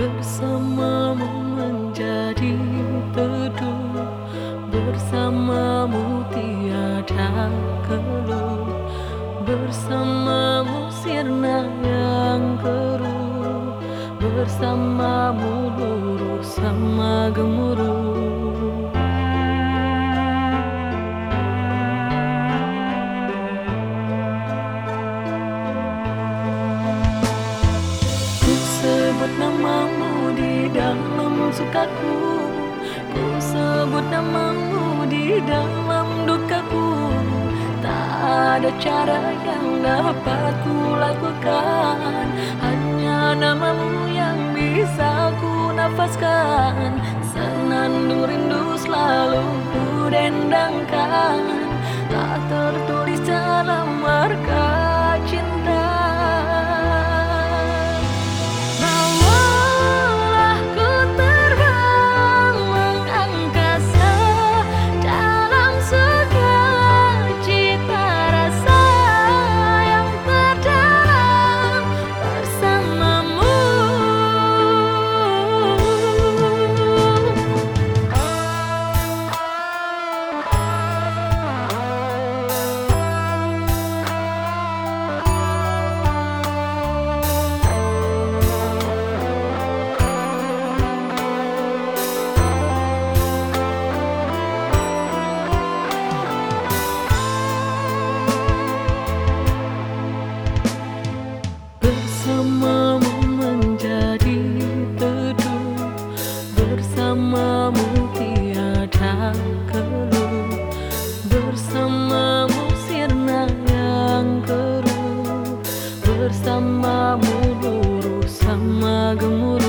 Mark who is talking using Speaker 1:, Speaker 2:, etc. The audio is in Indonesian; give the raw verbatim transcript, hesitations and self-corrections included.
Speaker 1: Bersamamu menjadi teduh, bersamamu tiada keluh, bersamamu sirna yang keruh, bersamamu lurus sama gemuruh. Ku sebut namamu di dalam sukaku, ku sebut namamu di dalam dukaku. Tak ada cara yang dapat ku lakukan, hanya namamu yang bisa ku nafaskan. Senandung rindu selalu ku dendangkan, tak tertulis dalam marka cinta. Bawalah ku terbang mengangkasa dalam sukacita rasa yang terdalam bersamamu. Bersamamu menjadi teduh, bersamamu tiada keluh, bersamamu sirna yang keruh, bersamamu lurus sama gemuruh.